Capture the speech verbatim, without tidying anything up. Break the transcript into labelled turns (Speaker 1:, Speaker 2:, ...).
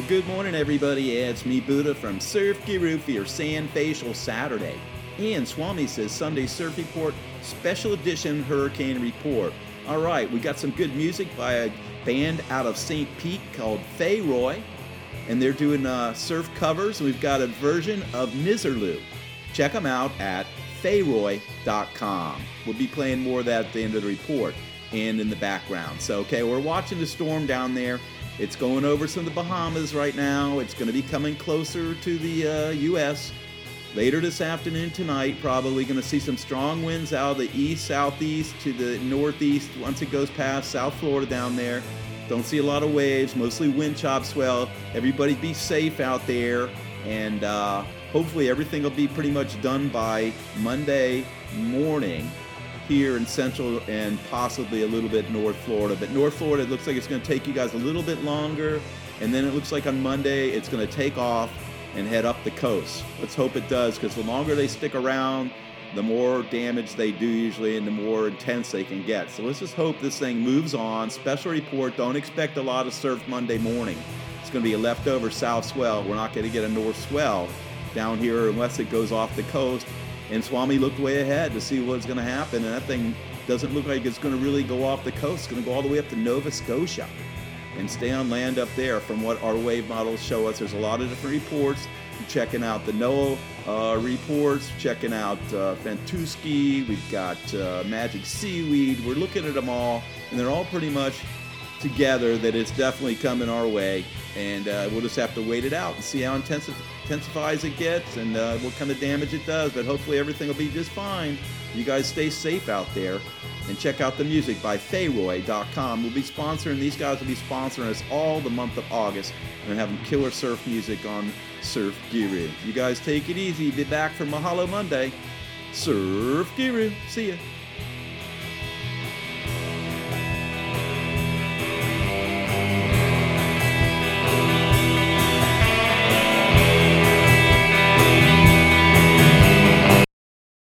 Speaker 1: good morning, everybody. It's me, Buddha, from Surf Guru for your Sand Facial Saturday. And Swami says Sunday Surf Report, Special Edition Hurricane Report. All right, we got some good music by a band out of Saint Pete called Fayroy, and they're doing uh, surf covers. We've got a version of Nizzerloo. Check them out at fayroy dot com. We'll be playing more of that at the end of the report and in the background. So, okay, we're watching the storm down there. It's going over some of the Bahamas right now. It's going to be coming closer to the uh, U S Later this afternoon, tonight, probably going to see some strong winds out of the east, southeast to the northeast once it goes past South Florida down there. Don't see a lot of waves, mostly wind chop swell. Everybody be safe out there, and uh, hopefully everything will be pretty much done by Monday morning here in Central and possibly a little bit North Florida. But North Florida, it looks like it's going to take you guys a little bit longer, and then it looks like on Monday it's going to take off and head up the coast. Let's hope it does, because the longer they stick around, the more damage they do usually and the more intense they can get. So let's just hope this thing moves on. Special report, don't expect a lot of surf Monday morning. It's going to be a leftover south swell. We're not going to get a north swell down here unless it goes off the coast. And Swami looked way ahead to see what's going to happen, and that thing doesn't look like it's going to really go off the coast. It's going to go all the way up to Nova Scotia and stay on land up there. From what our wave models show us, there's a lot of different reports. We're checking out the NOAA uh, reports, checking out uh, Fantuski, we've got uh, Magic Seaweed. We're looking at them all, and they're all pretty much together that it's definitely coming our way. And uh, we'll just have to wait it out and see how intensive, intensifies it gets and uh, what kind of damage it does. But hopefully everything will be just fine. You guys stay safe out there. And check out the music by fayroy dot com. We'll be sponsoring, these guys will be sponsoring us all the month of August and having killer surf music on Surf Guru. You guys take it easy. Be back for Mahalo Monday. Surf Guru. See ya.